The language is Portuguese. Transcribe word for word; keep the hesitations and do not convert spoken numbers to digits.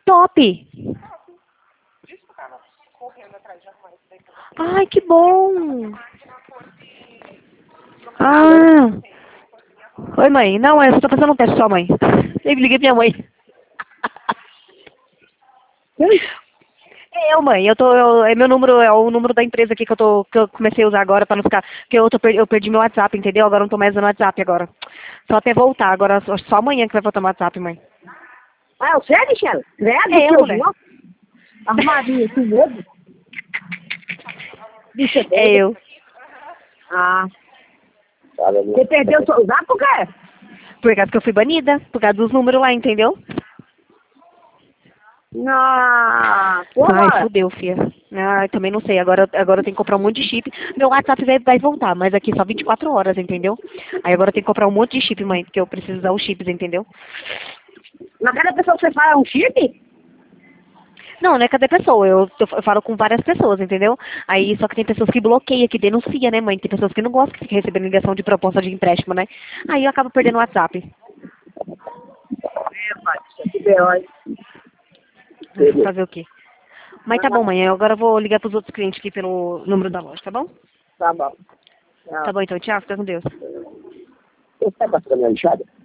top. Ai, que bom. Ah. Oi, mãe. Não, eu só tô fazendo um teste só, mãe. Eu liguei pra minha mãe. É eu, mãe. Eu tô, eu, é meu número, é o número da empresa aqui que eu, tô, que eu comecei a usar agora pra não ficar... Porque eu, tô, per- eu perdi meu WhatsApp, entendeu? Agora eu não tô mais usando WhatsApp agora. Só até voltar. Agora só só amanhã que vai voltar meu WhatsApp, mãe. Ah, você, Michelle? Credo, É eu, seu mulher. Deus. Armadinha, com medo. Bicha É doida. eu. Ah. Você perdeu o seu zap por quê? Por causa que eu fui banida. Por causa dos números lá, entendeu? Ah, Ai, porra. fudeu, fia. Ai, também não sei. Agora, agora eu tenho que comprar um monte de chip. Meu WhatsApp vai, vai voltar, mas aqui só vinte e quatro horas, entendeu? Aí agora eu tenho que comprar um monte de chip, mãe, porque eu preciso usar os chips, entendeu? Na cada pessoa que você fala é um chip? Não, não é cada pessoa. Eu, eu falo com várias pessoas, entendeu? Aí só que tem pessoas que bloqueiam, que denuncia, né, mãe? Tem pessoas que não gostam que fica recebendo ligação de proposta de empréstimo, né? Aí eu acabo perdendo o WhatsApp. É, pai, que B.O. Ah, fazer o quê? Mas tá bom, mãe. Eu agora vou ligar pros outros clientes aqui pelo número da loja, tá bom? Tá bom. Tá bom, então. Tchau. Fica com Deus. Você tá passando a lixada?